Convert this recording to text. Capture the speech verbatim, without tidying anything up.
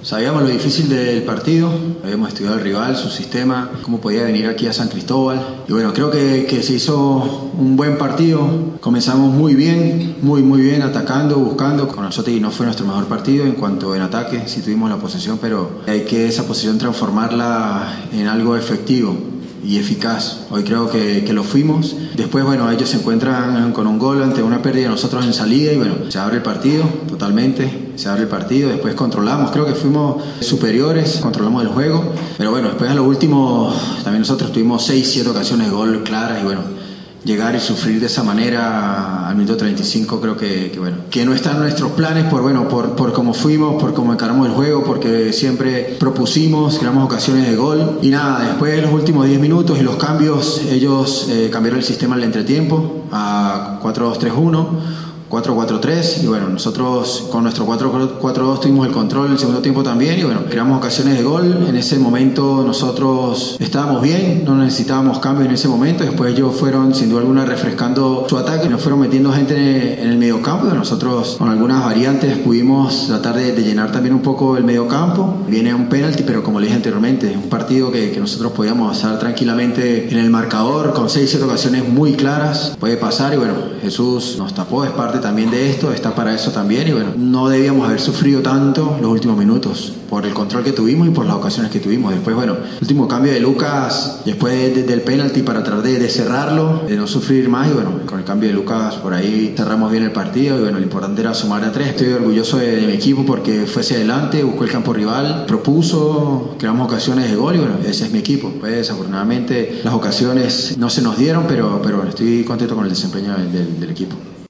Sabíamos lo difícil del partido, habíamos estudiado el rival, su sistema, cómo podía venir aquí a San Cristóbal. Y bueno, creo que, que se hizo un buen partido. Comenzamos muy bien, muy muy bien, atacando, buscando. Con nosotros y no fue nuestro mejor partido en cuanto en ataque, sí tuvimos la posesión, pero hay que esa posesión transformarla en algo efectivo y eficaz. Hoy creo que, que lo fuimos. Después, bueno, ellos se encuentran con un gol ante una pérdida de nosotros en salida y bueno, se abre el partido totalmente, se abre el partido, después controlamos, creo que fuimos superiores, controlamos el juego, pero bueno, después a lo último también nosotros tuvimos seis, siete ocasiones de gol claras y bueno, llegar y sufrir de esa manera al minuto treinta y cinco creo que, que bueno, que no están en nuestros planes por bueno, por, por cómo fuimos, por cómo encaramos el juego, porque siempre propusimos, creamos ocasiones de gol y nada, después de los últimos diez minutos y los cambios, ellos eh, cambiaron el sistema al entretiempo a cuatro dos tres uno, cuatro cuatro tres y bueno, nosotros con nuestro cuatro cuatro dos tuvimos el control el segundo tiempo también y bueno, creamos ocasiones de gol. En ese momento nosotros estábamos bien, no necesitábamos cambios en ese momento. Después ellos fueron sin duda alguna refrescando su ataque, nos fueron metiendo gente en el mediocampo y nosotros con algunas variantes pudimos tratar de, de llenar también un poco el mediocampo. Viene un penalti, pero como le dije anteriormente, un partido que, que nosotros podíamos estar tranquilamente en el marcador con seis siete ocasiones muy claras, puede pasar y bueno, Jesús nos tapó, es parte también de esto, está para eso también y bueno, no debíamos haber sufrido tanto los últimos minutos por el control que tuvimos y por las ocasiones que tuvimos. Después bueno, el último cambio de Lucas después de, de, del penalti para tratar de, de cerrarlo, de no sufrir más y bueno, con el cambio de Lucas por ahí cerramos bien el partido y bueno, lo importante era sumar a tres. Estoy orgulloso de, de mi equipo porque fue hacia adelante, buscó el campo rival, propuso, creamos ocasiones de gol y bueno, ese es mi equipo. Pues desafortunadamente las ocasiones no se nos dieron, pero, pero bueno, estoy contento con el desempeño del, del, del equipo.